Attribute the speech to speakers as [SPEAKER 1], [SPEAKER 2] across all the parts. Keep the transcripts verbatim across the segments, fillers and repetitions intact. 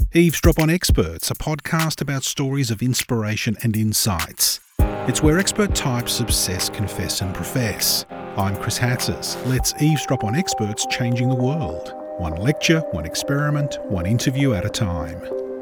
[SPEAKER 1] Eavesdrop on Experts, a podcast about stories of inspiration and insights. It's where expert types obsess, confess and profess. I'm Chris Hatzis. Let's eavesdrop on experts changing the world. One lecture, one experiment, one interview at a time.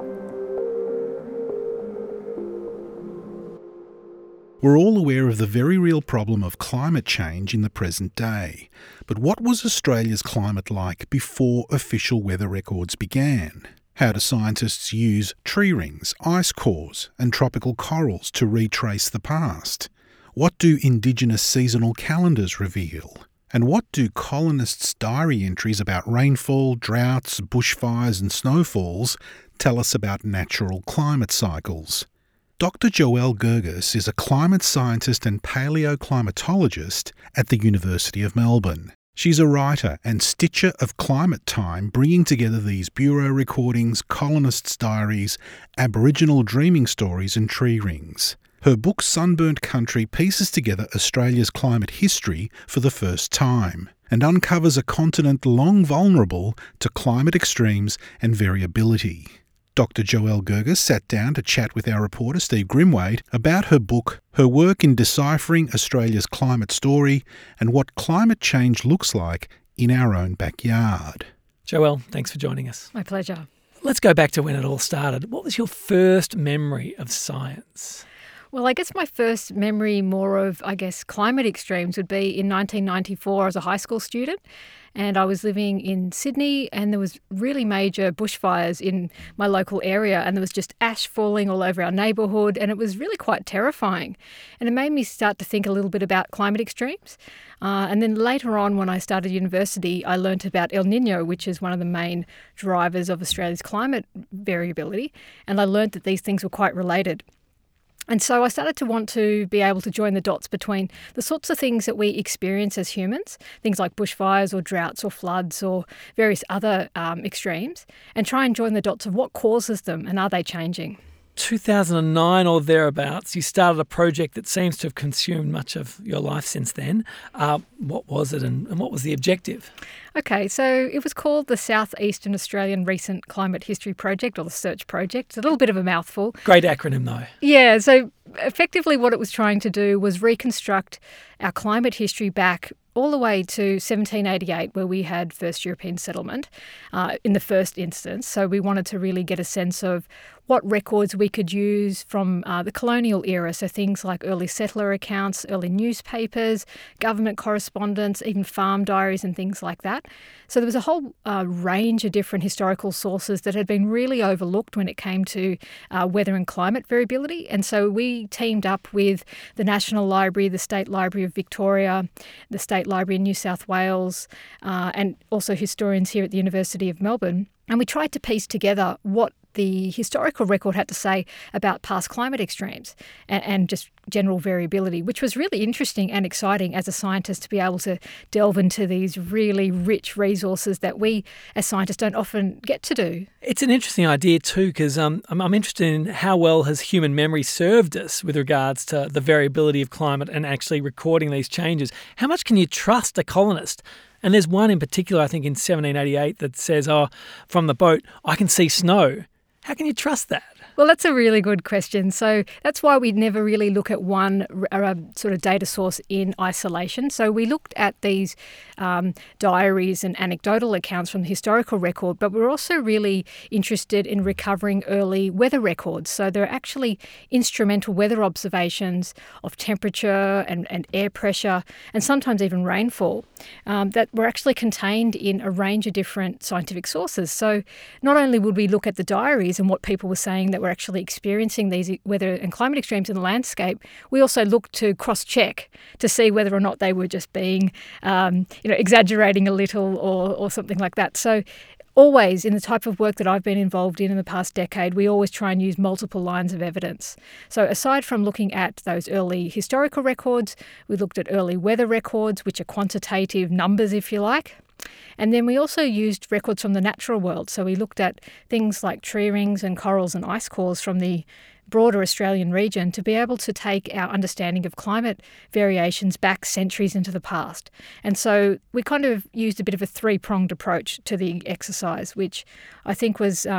[SPEAKER 1] We're all aware of the very real problem of climate change in the present day. But what was Australia's climate like before official weather records began? How do scientists use tree rings, ice cores and tropical corals to retrace the past? What do Indigenous seasonal calendars reveal? And what do colonists' diary entries about rainfall, droughts, bushfires and snowfalls tell us about natural climate cycles? Doctor Joelle Gergis is a climate scientist and paleoclimatologist at the University of Melbourne. She's a writer and stitcher of Climate Time, bringing together these bureau recordings, colonists' diaries, Aboriginal dreaming stories and tree rings. Her book Sunburnt Country pieces together Australia's climate history for the first time and uncovers a continent long vulnerable to climate extremes and variability. Doctor Joelle Gergis sat down to chat with our reporter Steve Grimwade about her book, her work in deciphering Australia's climate story, and what climate change looks like in our own backyard.
[SPEAKER 2] Joelle, thanks for joining us.
[SPEAKER 3] My pleasure.
[SPEAKER 2] Let's go back to when it all started. What was your first memory of science?
[SPEAKER 3] Well, I guess my first memory more of, I guess, climate extremes would be in nineteen ninety-four as a high school student. And I was living in Sydney and there was really major bushfires in my local area and there was just ash falling all over our neighbourhood and it was really quite terrifying. And it made me start to think a little bit about climate extremes. Uh, and then later on when I started university, I learnt about El Niño, which is one of the main drivers of Australia's climate variability. And I learnt that these things were quite related. And so I started to want to be able to join the dots between the sorts of things that we experience as humans, things like bushfires or droughts or floods or various other um, extremes, and try and join the dots of what causes them and are they changing.
[SPEAKER 2] two thousand nine or thereabouts, you started a project that seems to have consumed much of your life since then. Uh, what was it and, and what was the objective?
[SPEAKER 3] Okay, so it was called the South Eastern Australian Recent Climate History Project, or the SEARCH Project. It's a little bit of a mouthful.
[SPEAKER 2] Great acronym though.
[SPEAKER 3] Yeah, so effectively what it was trying to do was reconstruct our climate history back all the way to seventeen eighty-eight, where we had first European settlement uh, in the first instance. So we wanted to really get a sense of what records we could use from uh, the colonial era. So things like early settler accounts, early newspapers, government correspondence, even farm diaries and things like that. So there was a whole uh, range of different historical sources that had been really overlooked when it came to uh, weather and climate variability. And so we teamed up with the National Library, the State Library of Victoria, the State Library in New South Wales, uh, and also historians here at the University of Melbourne. And we tried to piece together what the historical record had to say about past climate extremes and, and just general variability, which was really interesting and exciting as a scientist to be able to delve into these really rich resources that we as scientists don't often get to do.
[SPEAKER 2] It's an interesting idea too, because um, I'm, I'm interested in how well has human memory served us with regards to the variability of climate and actually recording these changes. How much can you trust a colonist? And there's one in particular, I think in seventeen eighty-eight, that says, oh, from the boat, I can see snow. How can you trust that?
[SPEAKER 3] Well, that's a really good question. So that's why we never really look at one uh, sort of data source in isolation. So we looked at these um, diaries and anecdotal accounts from the historical record, but we're also really interested in recovering early weather records. So there are actually instrumental weather observations of temperature and, and air pressure and sometimes even rainfall um, that were actually contained in a range of different scientific sources. So not only would we look at the diaries and what people were saying that were actually experiencing these weather and climate extremes in the landscape, we also looked to cross-check to see whether or not they were just being, um, you know, exaggerating a little or, or something like that. So always in the type of work that I've been involved in in the past decade, we always try and use multiple lines of evidence. So aside from looking at those early historical records, we looked at early weather records, which are quantitative numbers, if you like. And then we also used records from the natural world. So we looked at things like tree rings and corals and ice cores from the broader Australian region to be able to take our understanding of climate variations back centuries into the past. And so we kind of used a bit of a three-pronged approach to the exercise, which I think was um,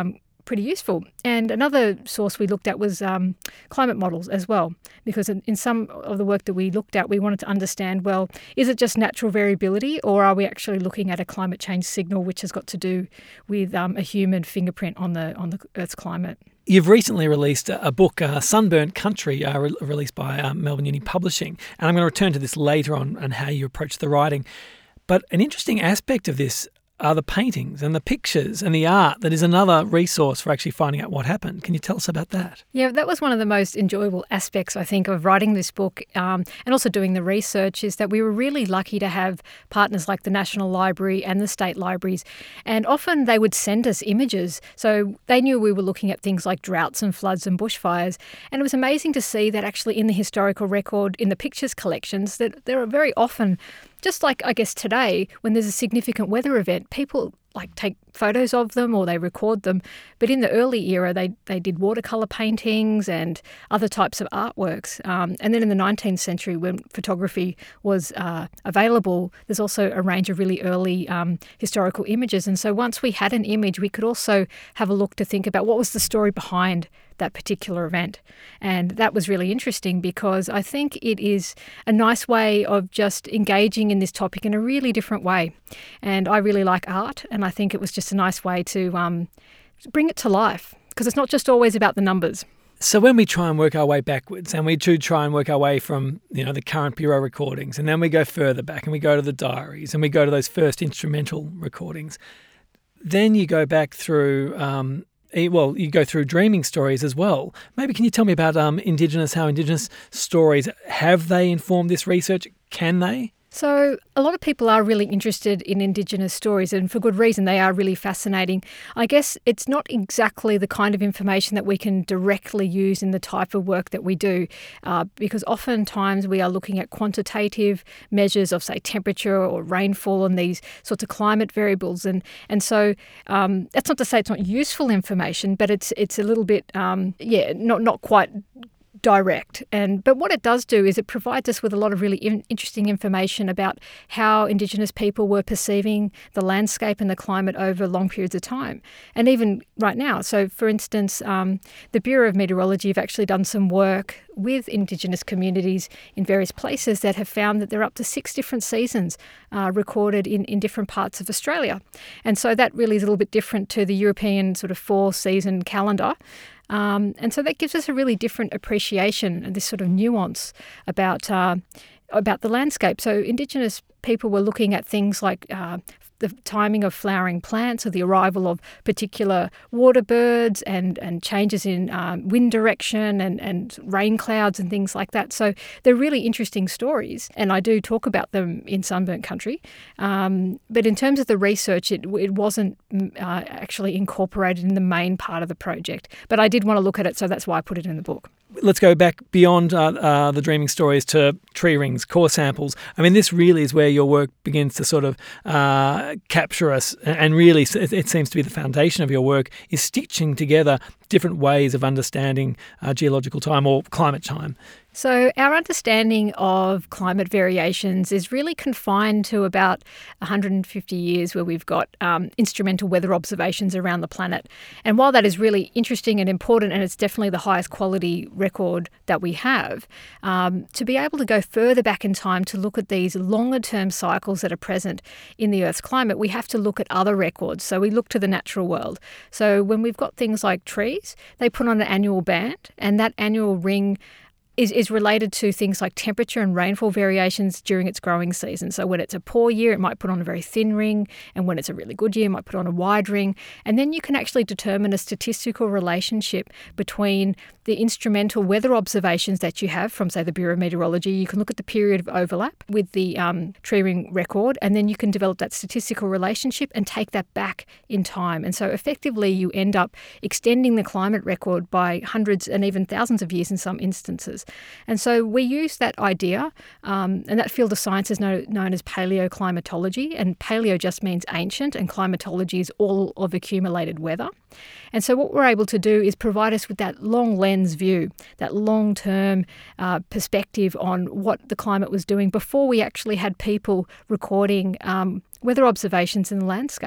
[SPEAKER 3] pretty useful. And another source we looked at was um, climate models as well, because in, in some of the work that we looked at, we wanted to understand, well, is it just natural variability, or are we actually looking at a climate change signal which has got to do with um, a human fingerprint on the on the Earth's climate?
[SPEAKER 2] You've recently released a book, uh, Sunburnt Country, uh, re- released by uh, Melbourne Uni Publishing, and I'm going to return to this later on and how you approach the writing. But an interesting aspect of this are the paintings and the pictures and the art that is another resource for actually finding out what happened. Can you tell us about that?
[SPEAKER 3] Yeah, that was one of the most enjoyable aspects, I think, of writing this book um, and also doing the research, is that we were really lucky to have partners like the National Library and the state libraries. And often they would send us images. So they knew we were looking at things like droughts and floods and bushfires. And it was amazing to see that actually in the historical record, in the pictures collections, that there are very often, just like, I guess, today, when there's a significant weather event, people like take photos of them or they record them. But in the early era, they, they did watercolour paintings and other types of artworks. Um, and then in the nineteenth century, when photography was uh, available, there's also a range of really early um, historical images. And so once we had an image, we could also have a look to think about what was the story behind that particular event. And that was really interesting, because I think it is a nice way of just engaging in this topic in a really different way. And I really like art, and I think it was just a nice way to um, bring it to life, because it's not just always about the numbers.
[SPEAKER 2] So when we try and work our way backwards, and we do try and work our way from, you know, the current Bureau recordings, and then we go further back and we go to the diaries and we go to those first instrumental recordings, then you go back through um, well, you go through dreaming stories as well. Maybe can you tell me about um, Indigenous, how Indigenous stories, have they informed this research? Can they?
[SPEAKER 3] So a lot of people are really interested in Indigenous stories, and for good reason. They are really fascinating. I guess it's not exactly the kind of information that we can directly use in the type of work that we do, uh, because oftentimes we are looking at quantitative measures of, say, temperature or rainfall and these sorts of climate variables. And and so um, that's not to say it's not useful information, but it's it's a little bit, um, yeah, not not quite direct. And but what it does do is it provides us with a lot of really in- interesting information about how Indigenous people were perceiving the landscape and the climate over long periods of time, and even right now. So, for instance, um, the Bureau of Meteorology have actually done some work with Indigenous communities in various places that have found that there are up to six different seasons uh, recorded in, in different parts of Australia. And so that really is a little bit different to the European sort of four-season calendar. Um, and so that gives us a really different appreciation and this sort of nuance about uh, about the landscape. So Indigenous people were looking at things like uh, the timing of flowering plants, or the arrival of particular water birds, and, and changes in um, wind direction and, and rain clouds and things like that. So they're really interesting stories, and I do talk about them in Sunburnt Country. Um, but in terms of the research, it, it wasn't uh, actually incorporated in the main part of the project. But I did want to look at it, so that's why I put it in the book.
[SPEAKER 2] Let's go back beyond uh, uh, the dreaming stories to tree rings, core samples. I mean, this really is where your work begins to sort of uh, capture us, and really it seems to be the foundation of your work, is stitching together different ways of understanding uh, geological time or climate time.
[SPEAKER 3] So our understanding of climate variations is really confined to about one hundred fifty years, where we've got um, instrumental weather observations around the planet. And while that is really interesting and important, and it's definitely the highest quality record that we have, um, to be able to go further back in time to look at these longer term cycles that are present in the Earth's climate, we have to look at other records. So we look to the natural world. So when we've got things like trees, they put on an annual band, and that annual ring is, is related to things like temperature and rainfall variations during its growing season. So when it's a poor year, it might put on a very thin ring, and when it's a really good year, it might put on a wide ring. And then you can actually determine a statistical relationship between the instrumental weather observations that you have from, say, the Bureau of Meteorology. You can look at the period of overlap with the um, tree ring record, and then you can develop that statistical relationship and take that back in time. And so effectively you end up extending the climate record by hundreds and even thousands of years in some instances. And so we use that idea, um, and that field of science is known, known as paleoclimatology, and paleo just means ancient, and climatology is all of accumulated weather. And so what we're able to do is provide us with that long lens view, that long-term uh, perspective on what the climate was doing before we actually had people recording um, weather observations in the landscape.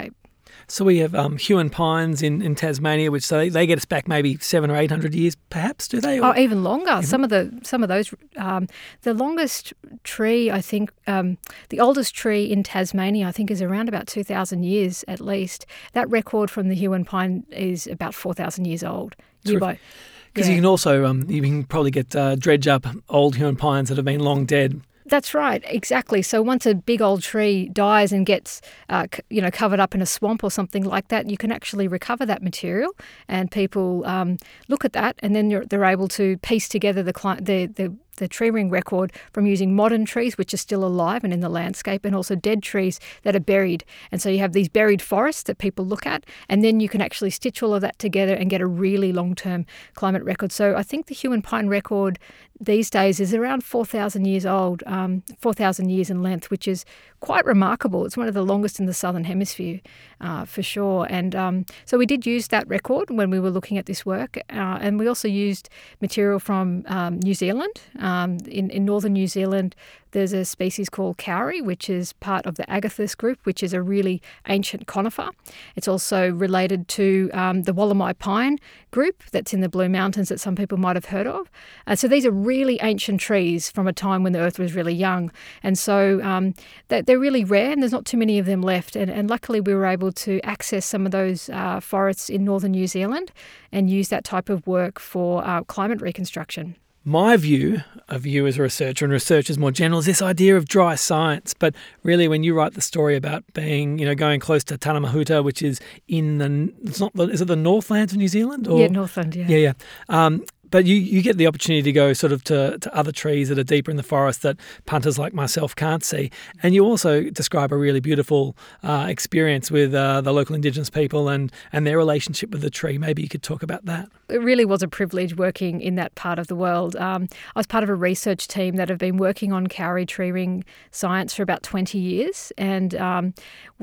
[SPEAKER 2] So we have um, Huon pines in, in Tasmania, which so they, they get us back maybe seven or eight hundred years, perhaps. Do they?
[SPEAKER 3] Or, oh, even longer.
[SPEAKER 2] Even?
[SPEAKER 3] Some of the some of those. Um, the longest tree, I think, um, the oldest tree in Tasmania, I think, is around about two thousand years at least. That record from the Huon pine is about four thousand years old.
[SPEAKER 2] Because yeah. you can also um, you can probably get uh, dredge up old Huon pines that have been long dead.
[SPEAKER 3] That's right, exactly. So once a big old tree dies and gets, uh, c- you know, covered up in a swamp or something like that, you can actually recover that material, and people um, look at that, and then you're, they're able to piece together the, cli- the the the tree ring record from using modern trees, which are still alive and in the landscape, and also dead trees that are buried. And so you have these buried forests that people look at, and then you can actually stitch all of that together and get a really long-term climate record. So I think the Huon pine record these days is around four thousand years old, um, four thousand years in length, which is quite remarkable. It's one of the longest in the Southern Hemisphere, uh, for sure. And um, so we did use that record when we were looking at this work. Uh, and we also used material from um, New Zealand. Um, in, in northern New Zealand, there's a species called kauri, which is part of the Agathis group, which is a really ancient conifer. It's also related to um, the Wollemi pine group that's in the Blue Mountains that some people might have heard of. Uh, so these are really ancient trees from a time when the earth was really young. And so um, they're, they're really rare, and there's not too many of them left. And, and luckily we were able to access some of those uh, forests in northern New Zealand and use that type of work for uh, climate reconstruction.
[SPEAKER 2] My view of you as a researcher and researchers more general is this idea of dry science. But really, when you write the story about being, you know, going close to Tanamahuta, which is in the, it's not the, is it the Northlands of New Zealand? Or?
[SPEAKER 3] Yeah, Northland, yeah.
[SPEAKER 2] Yeah, yeah. Um, but you, you get the opportunity to go sort of to, to other trees that are deeper in the forest that punters like myself can't see. And you also describe a really beautiful uh, experience with uh, the local Indigenous people and, and their relationship with the tree. Maybe you could talk about that.
[SPEAKER 3] It really was a privilege working in that part of the world. Um, I was part of a research team that have been working on kauri tree ring science for about twenty years. And um,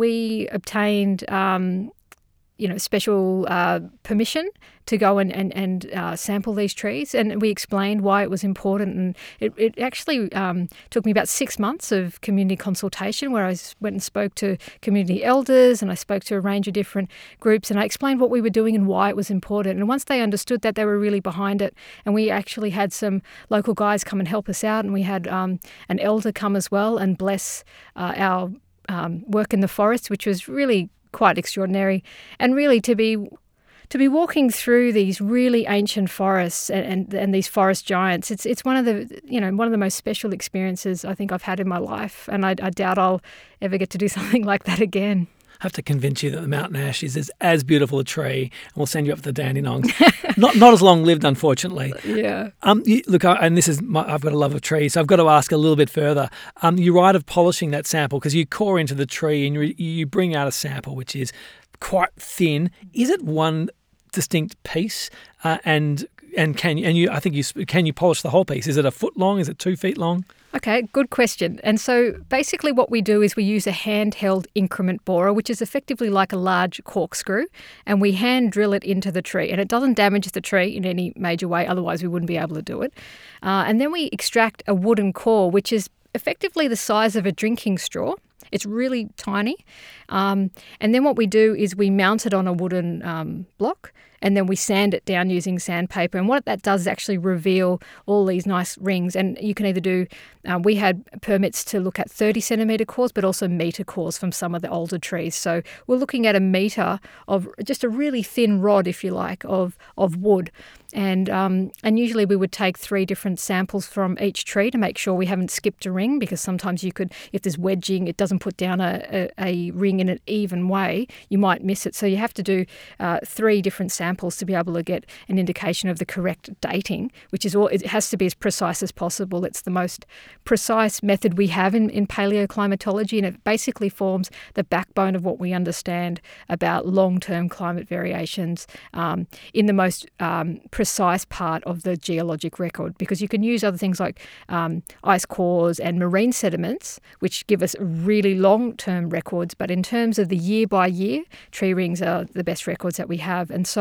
[SPEAKER 3] we obtained... Um, you know, special uh, permission to go and, and, and uh, sample these trees. And we explained why it was important. And it, it actually um, took me about six months of community consultation where I went and spoke to community elders, and I spoke to a range of different groups, and I explained what we were doing and why it was important. And once they understood that, they were really behind it. And we actually had some local guys come and help us out, and we had um, an elder come as well and bless uh, our um, work in the forest, which was really quite extraordinary. And really to be to be walking through these really ancient forests and, and and these forest giants, it's it's one of the you know one of the most special experiences I think I've had in my life, and I, I doubt I'll ever get to do something like that again.
[SPEAKER 2] I have to convince you that the mountain ash is, is as beautiful a tree, and we'll send you up to the Dandenongs. not not as long lived, unfortunately.
[SPEAKER 3] Yeah.
[SPEAKER 2] Um. You, look, I, and this is my, I've got a love of trees, so I've got to ask a little bit further. Um. You write of polishing that sample because you core into the tree and you, you bring out a sample which is quite thin. Is it one distinct piece? Uh, and and can you and you I think you can you polish the whole piece? Is it a foot long? Is it two feet long?
[SPEAKER 3] Okay, good question. And so basically what we do is we use a handheld increment borer, which is effectively like a large corkscrew, and we hand drill it into the tree. And it doesn't damage the tree in any major way, otherwise we wouldn't be able to do it. Uh, and then we extract a wooden core, which is effectively the size of a drinking straw. It's really tiny. Um, and then what we do is we mount it on a wooden um, block, and then we sand it down using sandpaper. And what that does is actually reveal all these nice rings. And you can either do, uh, we had permits to look at thirty centimetre cores, but also metre cores from some of the older trees. So we're looking at a metre of just a really thin rod, if you like, of, of wood. And um, and usually we would take three different samples from each tree to make sure we haven't skipped a ring, because sometimes you could, if there's wedging, it doesn't put down a, a, a ring in an even way, you might miss it. So you have to do uh, three different samples to be able to get an indication of the correct dating, which is all, it has to be as precise as possible. It's the most precise method we have in, in paleoclimatology, and it basically forms the backbone of what we understand about long-term climate variations um, in the most um, precise part of the geologic record, because you can use other things like um, ice cores and marine sediments, which give us really long-term records. But in terms of the year-by-year, tree rings are the best records that we have. And so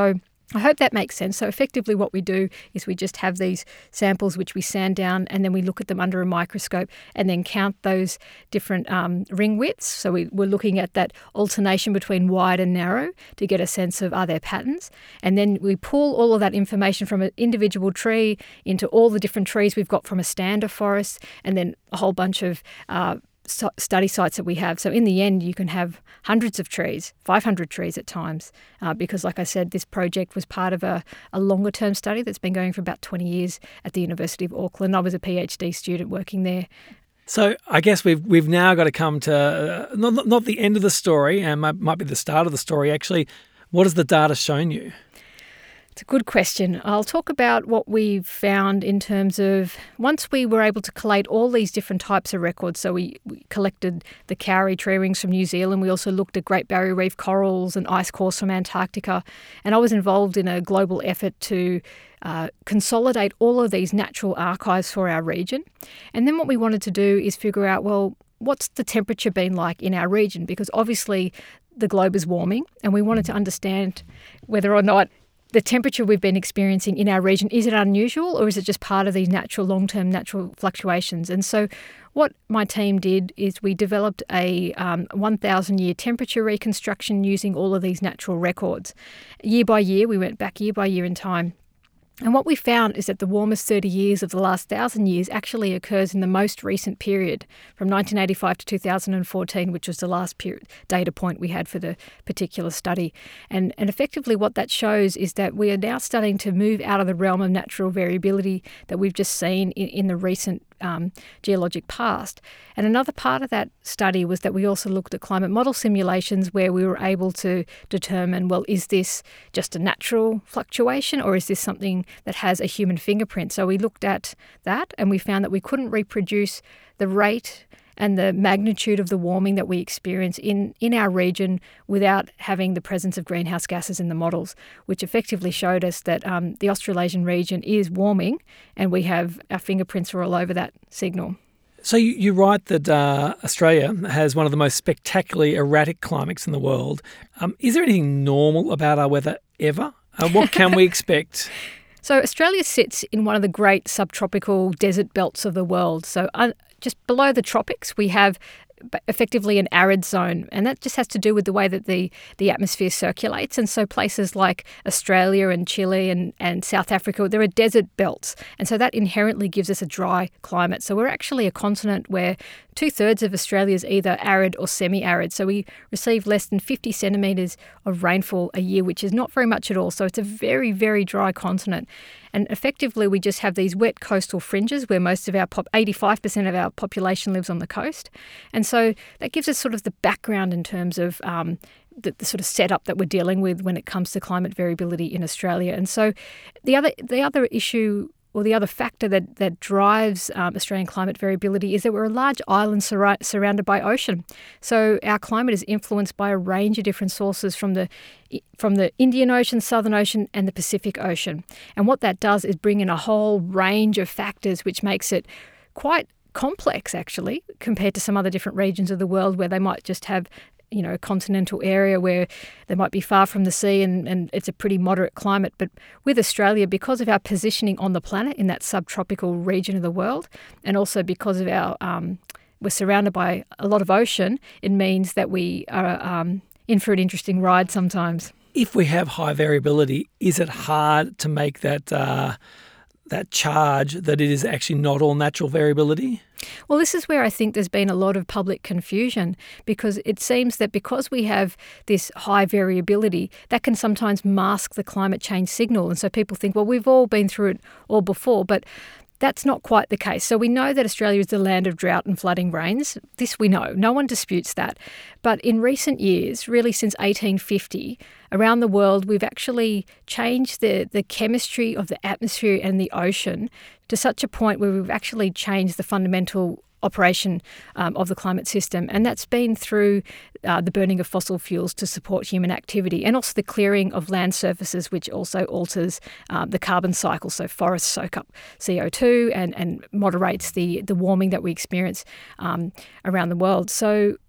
[SPEAKER 3] I hope that makes sense. So effectively what we do is we just have these samples which we sand down, and then we look at them under a microscope and then count those different um, ring widths. So we, we're looking at that alternation between wide and narrow to get a sense of, are there patterns? And then we pull all of that information from an individual tree into all the different trees we've got from a stand of forest, and then a whole bunch of uh, study sites that we have. So in the end, you can have hundreds of trees, five hundred trees at times, uh, because like I said, this project was part of a, a longer term study that's been going for about twenty years at the University of Auckland. I was a PhD student working there.
[SPEAKER 2] So I guess we've we've now got to come to uh, not, not the end of the story, and might, might be the start of the story actually. What has the data shown you?
[SPEAKER 3] It's a good question. I'll talk about what we've found in terms of once we were able to collate all these different types of records. So we, we collected the Kauri tree rings from New Zealand. We also looked at Great Barrier Reef corals and ice cores from Antarctica. And I was involved in a global effort to uh, consolidate all of these natural archives for our region. And then what we wanted to do is figure out, well, what's the temperature been like in our region? Because obviously the globe is warming, and we wanted to understand whether or not the temperature we've been experiencing in our region, is it unusual, or is it just part of these natural, long-term natural fluctuations? And so what my team did is we developed a um, one thousand year temperature reconstruction using all of these natural records. Year by year, we went back year by year in time. And what we found is that the warmest thirty years of the last one thousand years actually occurs in the most recent period, from nineteen eighty-five to two thousand fourteen, which was the last period, data point we had for the particular study. And, and effectively what that shows is that we are now starting to move out of the realm of natural variability that we've just seen in, in the recent Um, geologic past. And another part of that study was that we also looked at climate model simulations where we were able to determine, well, is this just a natural fluctuation, or is this something that has a human fingerprint? So we looked at that, and we found that we couldn't reproduce the rate and the magnitude of the warming that we experience in, in our region without having the presence of greenhouse gases in the models, which effectively showed us that um, the Australasian region is warming, and we have our fingerprints are all over that signal.
[SPEAKER 2] So you, you write that uh, Australia has one of the most spectacularly erratic climates in the world. Um, is there anything normal about our weather ever? Uh, what can we expect?
[SPEAKER 3] So Australia sits in one of the great subtropical desert belts of the world. So uh, just below the tropics, we have effectively an arid zone, and that just has to do with the way that the, the atmosphere circulates. And so places like Australia and Chile and, and South Africa, there are desert belts, and so that inherently gives us a dry climate. So we're actually a continent where two-thirds of Australia is either arid or semi-arid. So we receive less than fifty centimetres of rainfall a year, which is not very much at all. So it's a very, very dry continent. And effectively, we just have these wet coastal fringes where most of our, pop, eighty-five percent of our population lives on the coast. And so that gives us sort of the background in terms of um, the, the sort of setup that we're dealing with when it comes to climate variability in Australia. And so the other the other issue or the other factor that, that drives um, Australian climate variability is that we're a large island sur- surrounded by ocean. So our climate is influenced by a range of different sources from the from the Indian Ocean, Southern Ocean and the Pacific Ocean. And what that does is bring in a whole range of factors which makes it quite complex, actually, compared to some other different regions of the world where they might just have you know, a continental area where they might be far from the sea and, and it's a pretty moderate climate. But with Australia, because of our positioning on the planet in that subtropical region of the world, and also because of our, um, we're surrounded by a lot of ocean, it means that we are um, in for an interesting ride sometimes.
[SPEAKER 2] If we have high variability, is it hard to make that uh, that charge that it is actually not all natural variability?
[SPEAKER 3] Well, this is where I think there's been a lot of public confusion, because it seems that because we have this high variability, that can sometimes mask the climate change signal. And so people think, well, we've all been through it all before, but that's not quite the case. So we know that Australia is the land of drought and flooding rains. This we know. No one disputes that. But in recent years, really since eighteen fifty, around the world, we've actually changed the, the chemistry of the atmosphere and the ocean to such a point where we've actually changed the fundamental operation um, of the climate system. And that's been through uh, the burning of fossil fuels to support human activity, and also the clearing of land surfaces, which also alters um, the carbon cycle. So forests soak up C O two and, and moderates the, the warming that we experience um, around the world. So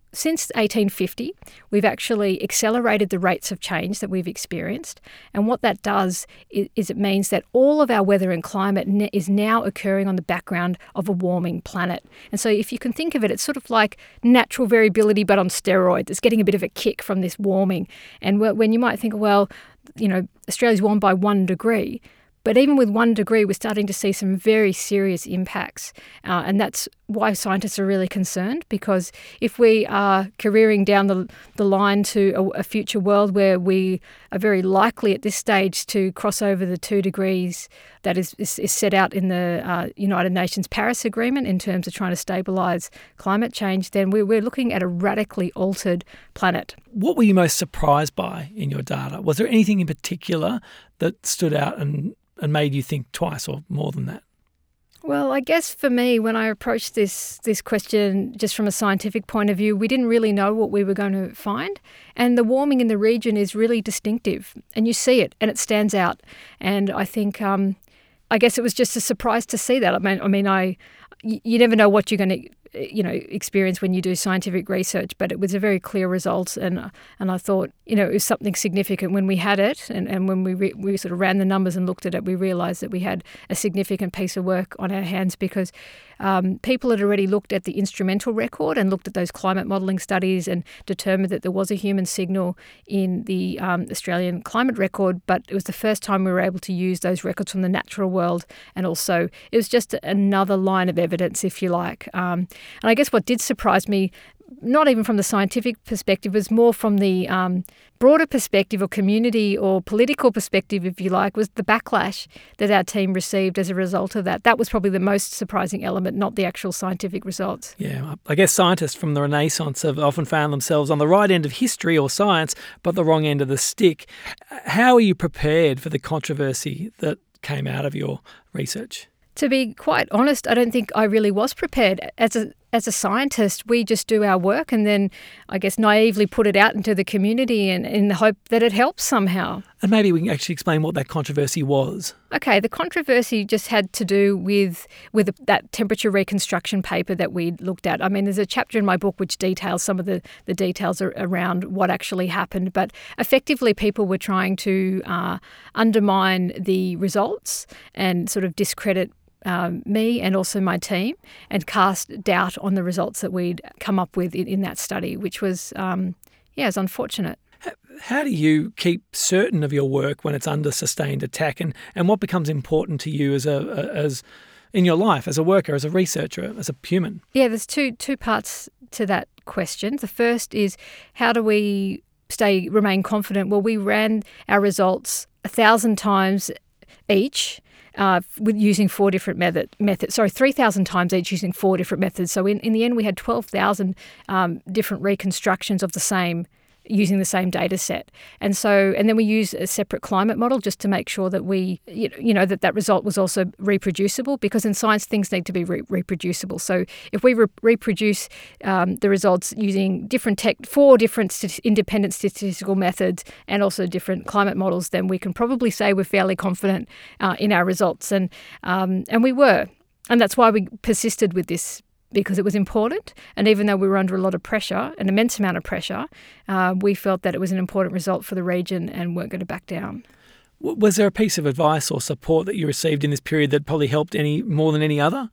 [SPEAKER 3] since eighteen fifty, we've actually accelerated the rates of change that we've experienced. And what that does is, is it means that all of our weather and climate ne- is now occurring on the background of a warming planet. And so if you can think of it, it's sort of like natural variability but on steroids. It's getting a bit of a kick from this warming. And when you might think, well, you know, Australia's warmed by one degree, but even with one degree, we're starting to see some very serious impacts. Uh, and that's why scientists are really concerned, because if we are careering down the, the line to a, a future world where we are very likely at this stage to cross over the two degrees that is, is, is set out in the uh, United Nations Paris Agreement in terms of trying to stabilise climate change, then we're, we're looking at a radically altered planet.
[SPEAKER 2] What were you most surprised by in your data? Was there anything in particular that stood out and and made you think twice or more than that?
[SPEAKER 3] Well, I guess for me, when I approached this this question just from a scientific point of view, we didn't really know what we were going to find. And the warming in the region is really distinctive, and you see it, and it stands out. And I think, um, I guess it was just a surprise to see that. I mean, I mean, I you never know what you're going to you know, experience when you do scientific research, but it was a very clear result, and and I thought, you know, it was something significant when we had it, and, and when we re- we sort of ran the numbers and looked at it, we realised that we had a significant piece of work on our hands, because um, people had already looked at the instrumental record and looked at those climate modelling studies and determined that there was a human signal in the um, Australian climate record, but it was the first time we were able to use those records from the natural world, and also it was just another line of evidence, if you like. Um, And I guess what did surprise me, not even from the scientific perspective, was more from the um, broader perspective or community or political perspective, if you like, was the backlash that our team received as a result of that. That was probably the most surprising element, not the actual scientific results.
[SPEAKER 2] Yeah, I guess scientists from the Renaissance have often found themselves on the right end of history or science, but the wrong end of the stick. How are you prepared for the controversy that came out of your research?
[SPEAKER 3] To be quite honest, I don't think I really was prepared. As a as a scientist, we just do our work and then, I guess, naively put it out into the community and in the hope that it helps somehow.
[SPEAKER 2] And maybe we can actually explain what that controversy was.
[SPEAKER 3] Okay, the controversy just had to do with with that temperature reconstruction paper that we looked at. I mean, there's a chapter in my book which details some of the, the details around what actually happened, but effectively people were trying to uh, undermine the results and sort of discredit Um, me and also my team, and cast doubt on the results that we'd come up with in, in that study, which was, um, yeah, it's unfortunate.
[SPEAKER 2] How do you keep certain of your work when it's under sustained attack, and, and what becomes important to you as a, a as in your life as a worker, as a researcher, as a human?
[SPEAKER 3] Yeah, there's two two parts to that question. The first is, how do we stay remain confident? Well, we ran our results a thousand times each. Uh, with using four different method, methods, sorry, three thousand times each using four different methods. So in, in the end, we had twelve thousand um, different reconstructions of the same, using the same data set. And so, and then we use a separate climate model just to make sure that we, you know, that that result was also reproducible, because in science, things need to be re- reproducible. So if we re- reproduce um, the results using different tech, four different st- independent statistical methods and also different climate models, then we can probably say we're fairly confident uh, in our results. And um, and we were. And that's why we persisted with this, because it was important. And even though we were under a lot of pressure, an immense amount of pressure, uh, we felt that it was an important result for the region and weren't going to back down.
[SPEAKER 2] Was there a piece of advice or support that you received in this period that probably helped any more than any other?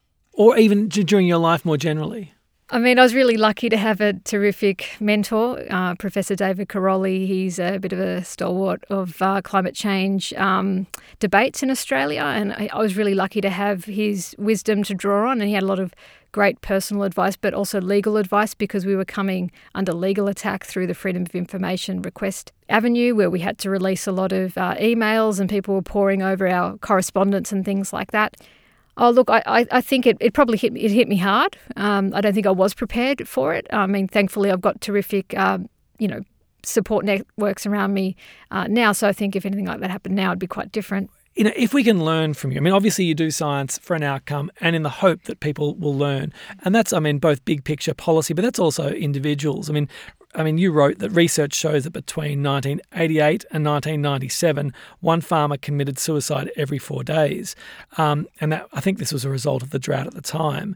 [SPEAKER 2] Or even d- during your life more generally?
[SPEAKER 3] I mean, I was really lucky to have a terrific mentor, uh, Professor David Caroli. He's a bit of a stalwart of uh, climate change um, debates in Australia, and I, I was really lucky to have his wisdom to draw on, and he had a lot of great personal advice, but also legal advice, because we were coming under legal attack through the Freedom of Information Request Avenue, where we had to release a lot of uh, emails and people were poring over our correspondence and things like that. Oh, look, I, I think it, it probably hit me, it hit me hard. Um, I don't think I was prepared for it. I mean, thankfully, I've got terrific, um, you know, support networks around me uh, now. So I think if anything like that happened now, it'd be quite different.
[SPEAKER 2] You know, if we can learn from you, I mean, obviously you do science for an outcome and in the hope that people will learn. And that's, I mean, both big picture policy, but that's also individuals. I mean, I mean, you wrote that research shows that between nineteen eighty-eight and nineteen ninety-seven, one farmer committed suicide every four days. Um, and that, I think this was a result of the drought at the time.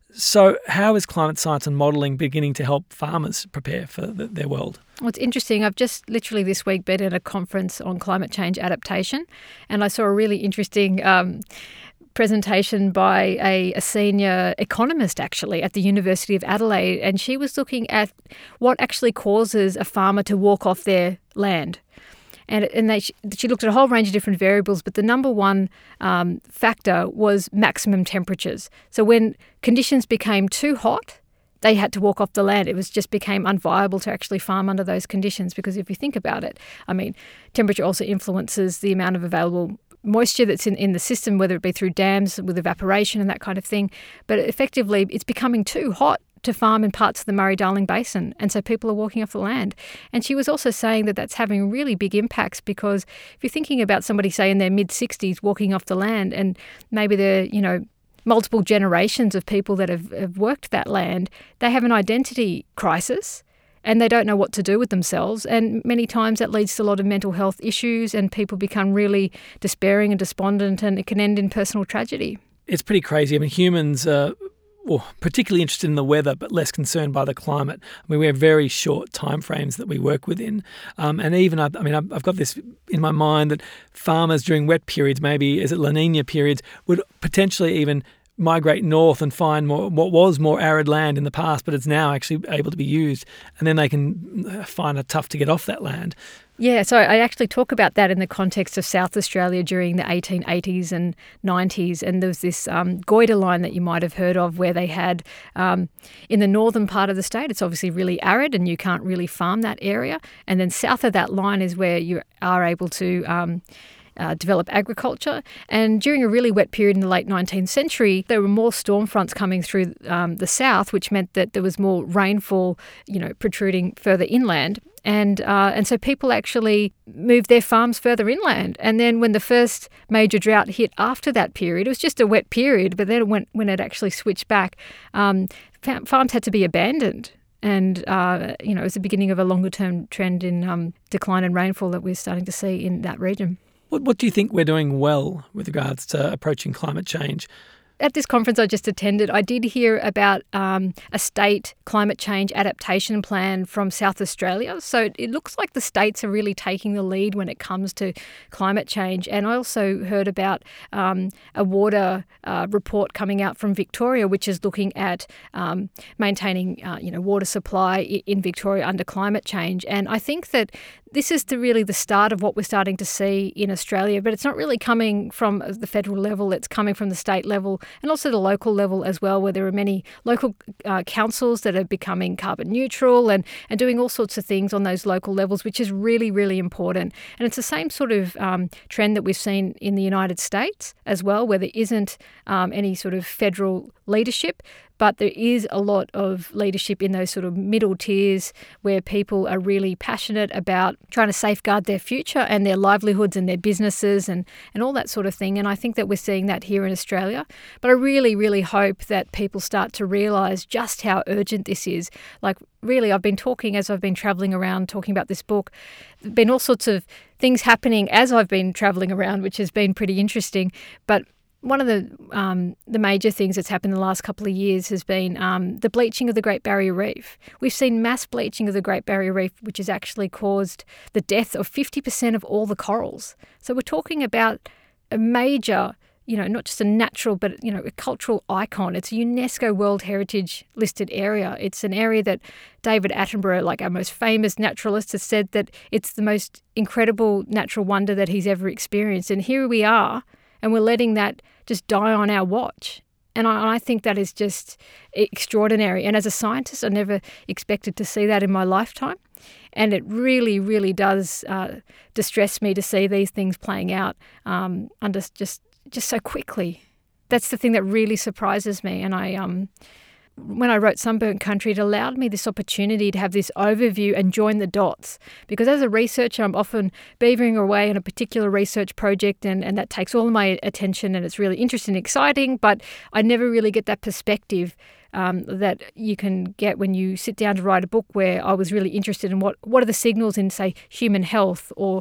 [SPEAKER 2] So how is climate science and modelling beginning to help farmers prepare for the, their world?
[SPEAKER 3] Well, it's interesting. I've just literally this week been at a conference on climate change adaptation, and I saw a really interesting um, presentation by a, a senior economist, actually, at the University of Adelaide, and she was looking at what actually causes a farmer to walk off their land. And, and they, she looked at a whole range of different variables, but the number one um, factor was maximum temperatures. So when conditions became too hot, they had to walk off the land. It was just became unviable to actually farm under those conditions, because if you think about it, I mean, temperature also influences the amount of available moisture that's in, in the system, whether it be through dams with evaporation and that kind of thing. But effectively, it's becoming too hot to farm in parts of the Murray-Darling Basin, and so people are walking off the land. And she was also saying that that's having really big impacts, because if you're thinking about somebody, say, in their mid-sixties walking off the land, and maybe they're, you know, multiple generations of people that have, have worked that land, they have an identity crisis and they don't know what to do with themselves. And many times that leads to a lot of mental health issues, and people become really despairing and despondent, and it can end in personal tragedy.
[SPEAKER 2] It's pretty crazy. I mean, humans are well, particularly interested in the weather, but less concerned by the climate. I mean, we have very short timeframes that we work within. Um, and even, I, I mean, I've, I've got this in my mind that farmers during wet periods, maybe is it La Nina periods, would potentially even migrate north and find more what was more arid land in the past, but it's now actually able to be used. And then they can find it tough to get off that land.
[SPEAKER 3] Yeah, so I actually talk about that in the context of South Australia during the eighteen eighties and nineties. And there was this um, goiter line that you might have heard of, where they had um, in the northern part of the state, it's obviously really arid and you can't really farm that area. And then south of that line is where you are able to um, Uh, develop agriculture. And during a really wet period in the late nineteenth century, there were more storm fronts coming through um, the south, which meant that there was more rainfall, you know, protruding further inland. And uh, and so people actually moved their farms further inland. And then when the first major drought hit after that period, it was just a wet period, but then when, when it actually switched back, um, farms had to be abandoned. And, uh, you know, it was the beginning of a longer-term trend in um, decline in rainfall that we're starting to see in that region.
[SPEAKER 2] What, what do you think we're doing well with regards to approaching climate change?
[SPEAKER 3] At this conference I just attended, I did hear about um, a state climate change adaptation plan from South Australia. So it looks like the states are really taking the lead when it comes to climate change. And I also heard about um, a water uh, report coming out from Victoria, which is looking at um, maintaining uh, you know, water supply in Victoria under climate change. And I think that this is the, really the start of what we're starting to see in Australia, but it's not really coming from the federal level, it's coming from the state level and also the local level as well, where there are many local uh, councils that are becoming carbon neutral and, and doing all sorts of things on those local levels, which is really, really important. And it's the same sort of um, trend that we've seen in the United States as well, where there isn't um, any sort of federal leadership, but there is a lot of leadership in those sort of middle tiers where people are really passionate about trying to safeguard their future and their livelihoods and their businesses and, and all that sort of thing. And I think that we're seeing that here in Australia. But I really, really hope that people start to realise just how urgent this is. Like, really, I've been talking as I've been travelling around talking about this book. There have been all sorts of things happening as I've been travelling around, which has been pretty interesting. But one of the um, the major things that's happened in the last couple of years has been um, the bleaching of the Great Barrier Reef. We've seen mass bleaching of the Great Barrier Reef, which has actually caused the death of fifty percent of all the corals. So we're talking about a major, you know, not just a natural, but, you know, a cultural icon. It's a UNESCO World Heritage listed area. It's an area that David Attenborough, like our most famous naturalist, has said that it's the most incredible natural wonder that he's ever experienced. And here we are, and we're letting that just die on our watch. And I, I think that is just extraordinary. And as a scientist, I never expected to see that in my lifetime. And it really, really does uh, distress me to see these things playing out um, under just just so quickly. That's the thing that really surprises me. And I, um, when I wrote Sunburnt Country, it allowed me this opportunity to have this overview and join the dots. Because as a researcher, I'm often beavering away on a particular research project, and, and that takes all of my attention, and it's really interesting and exciting, but I never really get that perspective um, that you can get when you sit down to write a book, where I was really interested in what, what are the signals in, say, human health, or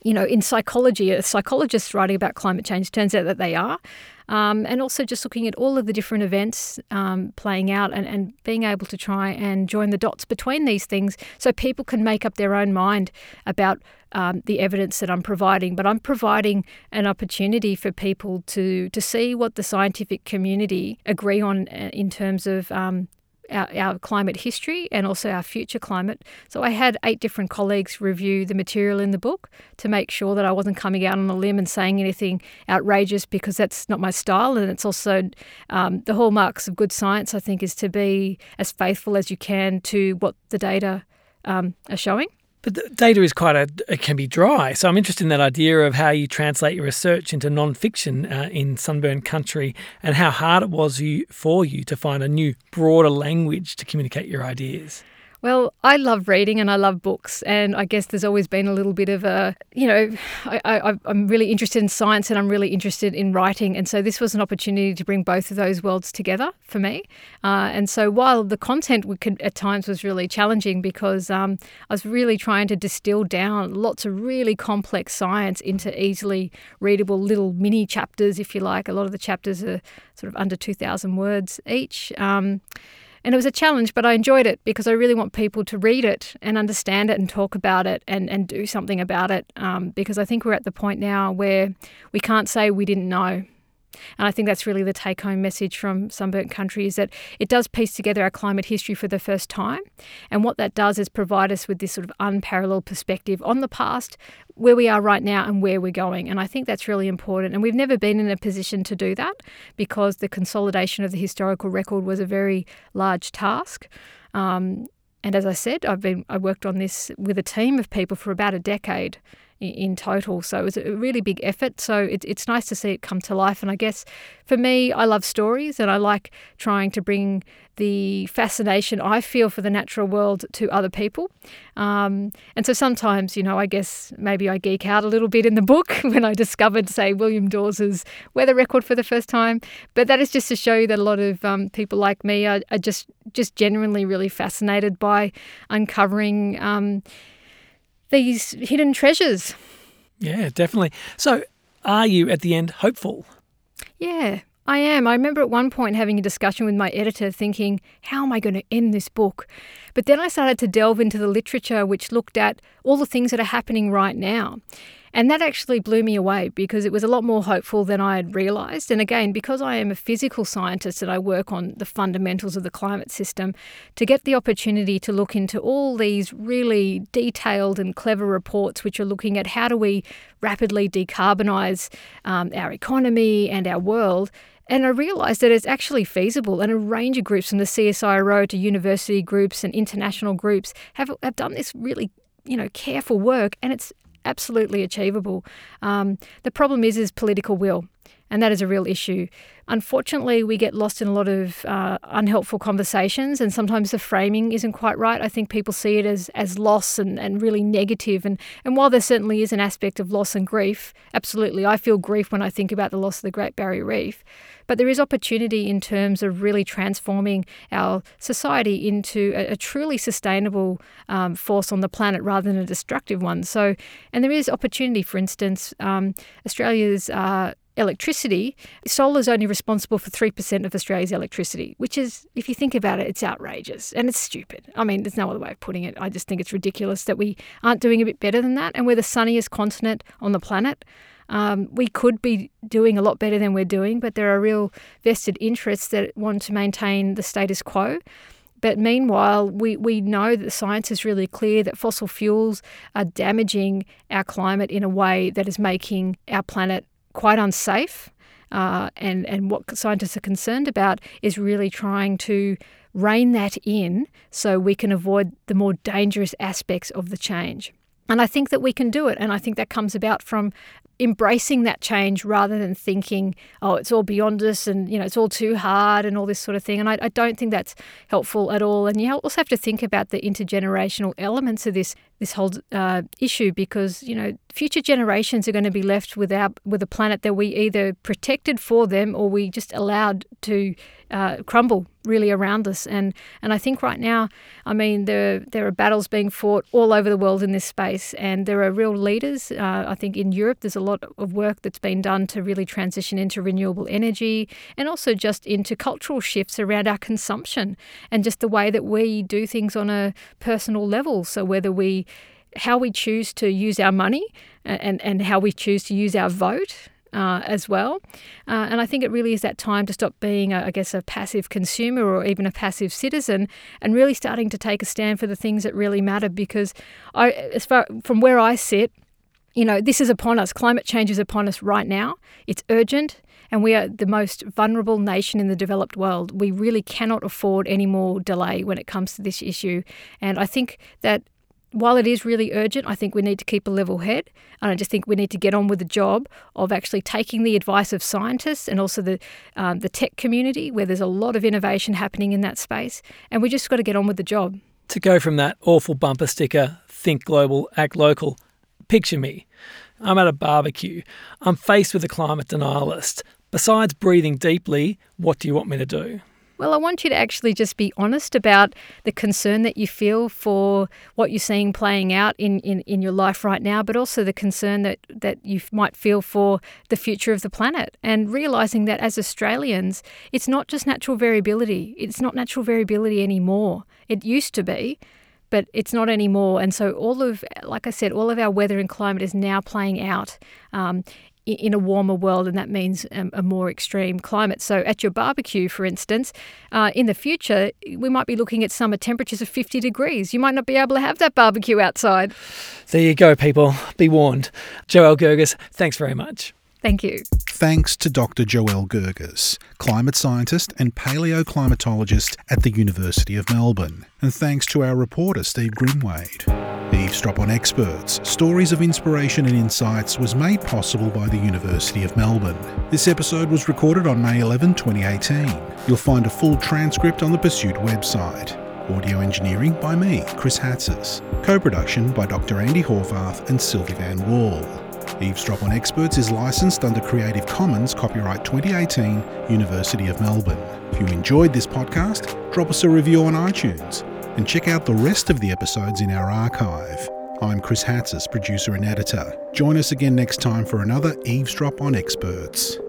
[SPEAKER 3] you know, in psychology, a psychologist writing about climate change, turns out that they are. Um, and also just looking at all of the different events um, playing out and, and being able to try and join the dots between these things so people can make up their own mind about um, the evidence that I'm providing. But I'm providing an opportunity for people to, to see what the scientific community agree on in terms of um, Our, our climate history and also our future climate. So I had eight different colleagues review the material in the book to make sure that I wasn't coming out on a limb and saying anything outrageous, because that's not my style. And it's also um, the hallmarks of good science, I think, is to be as faithful as you can to what the data um, are showing.
[SPEAKER 2] But the data is quite a, it can be dry. So I'm interested in that idea of how you translate your research into non-fiction uh, in sunburned country, and how hard it was you, for you to find a new, broader language to communicate your ideas.
[SPEAKER 3] Well, I love reading and I love books, and I guess there's always been a little bit of a, you know, I, I, I'm really interested in science and I'm really interested in writing, and so this was an opportunity to bring both of those worlds together for me. Uh, and so while the content we could, at times was really challenging, because um, I was really trying to distill down lots of really complex science into easily readable little mini chapters, if you like. A lot of the chapters are sort of under two thousand words each. Um, And it was a challenge, but I enjoyed it because I really want people to read it and understand it and talk about it and, and do something about it, um, because I think we're at the point now where we can't say we didn't know. And I think that's really the take-home message from Sunburnt Country, is that it does piece together our climate history for the first time. And what that does is provide us with this sort of unparalleled perspective on the past, where we are right now and where we're going. And I think that's really important. And we've never been in a position to do that, because the consolidation of the historical record was a very large task. Um, and as I said, I've been I worked on this with a team of people for about a decade in total. So it was a really big effort. So it, it's nice to see it come to life. And I guess for me, I love stories, and I like trying to bring the fascination I feel for the natural world to other people. Um, and so sometimes, you know, I guess maybe I geek out a little bit in the book when I discovered, say, William Dawes's weather record for the first time. But that is just to show you that a lot of um, people like me are, are just, just genuinely really fascinated by uncovering um these hidden treasures.
[SPEAKER 2] Yeah, definitely. So are you, at the end, hopeful?
[SPEAKER 3] Yeah, I am. I remember at one point having a discussion with my editor thinking, how am I going to end this book? But then I started to delve into the literature which looked at all the things that are happening right now. And that actually blew me away, because it was a lot more hopeful than I had realised. And again, because I am a physical scientist and I work on the fundamentals of the climate system, to get the opportunity to look into all these really detailed and clever reports which are looking at how do we rapidly decarbonise um, our economy and our world. And I realised that it's actually feasible, and a range of groups from the C S I R O to university groups and international groups have, have done this really, you know, careful work, and it's absolutely achievable. Um, the problem is, is political will, and that is a real issue. Unfortunately, we get lost in a lot of uh, unhelpful conversations, and sometimes the framing isn't quite right. I think people see it as as loss and, and really negative. And, and while there certainly is an aspect of loss and grief, absolutely, I feel grief when I think about the loss of the Great Barrier Reef. But there is opportunity in terms of really transforming our society into a, a truly sustainable um, force on the planet rather than a destructive one. So, and there is opportunity. For instance, um, Australia's uh, electricity, solar is only responsible for three percent of Australia's electricity, which is, if you think about it, it's outrageous and it's stupid. I mean, there's no other way of putting it. I just think it's ridiculous that we aren't doing a bit better than that. And we're the sunniest continent on the planet. Um, we could be doing a lot better than we're doing, but there are real vested interests that want to maintain the status quo. But meanwhile, we, we know that the science is really clear that fossil fuels are damaging our climate in a way that is making our planet quite unsafe. Uh, and, and what scientists are concerned about is really trying to rein that in so we can avoid the more dangerous aspects of the change. And I think that we can do it. And I think that comes about from embracing that change rather than thinking, oh, it's all beyond us and, you know, it's all too hard and all this sort of thing. And I, I don't think that's helpful at all. And you also have to think about the intergenerational elements of this this whole uh, issue, because, you know, future generations are going to be left with our, with a planet that we either protected for them or we just allowed to uh, crumble really around us. And and I think right now, I mean, there there are battles being fought all over the world in this space, and there are real leaders. Uh, I think in Europe there's a lot of work that's been done to really transition into renewable energy, and also just into cultural shifts around our consumption and just the way that we do things on a personal level. So whether we how we choose to use our money and, and how we choose to use our vote uh, as well. Uh, and I think it really is that time to stop being, a, I guess, a passive consumer or even a passive citizen, and really starting to take a stand for the things that really matter. Because I, as far from where I sit, you know, this is upon us. Climate change is upon us right now. It's urgent. And we are the most vulnerable nation in the developed world. We really cannot afford any more delay when it comes to this issue. And I think that while it is really urgent, I think we need to keep a level head. And I just think we need to get on with the job of actually taking the advice of scientists and also the um, the tech community, where there's a lot of innovation happening in that space. And we just got to get on with the job.
[SPEAKER 2] To go from that awful bumper sticker, think global, act local, picture me. I'm at a barbecue. I'm faced with a climate denialist. Besides breathing deeply, what do you want me to do?
[SPEAKER 3] Well, I want you to actually just be honest about the concern that you feel for what you're seeing playing out in, in, in your life right now, but also the concern that, that you might feel for the future of the planet, and realising that as Australians, it's not just natural variability. It's not natural variability anymore. It used to be, but it's not anymore. And so all of, like I said, all of our weather and climate is now playing out um, in a warmer world, and that means um, a more extreme climate. So at your barbecue, for instance, uh, in the future, we might be looking at summer temperatures of fifty degrees. You might not be able to have that barbecue outside.
[SPEAKER 2] There you go, people. Be warned. Joelle Gergis, thanks very much.
[SPEAKER 3] Thank you.
[SPEAKER 1] Thanks to Doctor Joelle Gergis, climate scientist and paleoclimatologist at the University of Melbourne. And thanks to our reporter, Steve Grimwade. Eavesdrop on Experts, Stories of Inspiration and Insights was made possible by the University of Melbourne. This episode was recorded on May eleventh, twenty eighteen. You'll find a full transcript on the Pursuit website. Audio engineering by me, Chris Hatzis. Co-production by Doctor Andy Horvath and Sylvie Van Wall. Eavesdrop on Experts is licensed under Creative Commons Copyright twenty eighteen, University of Melbourne. If you enjoyed this podcast, drop us a review on iTunes and check out the rest of the episodes in our archive. I'm Chris Hatzis, producer and editor. Join us again next time for another Eavesdrop on Experts.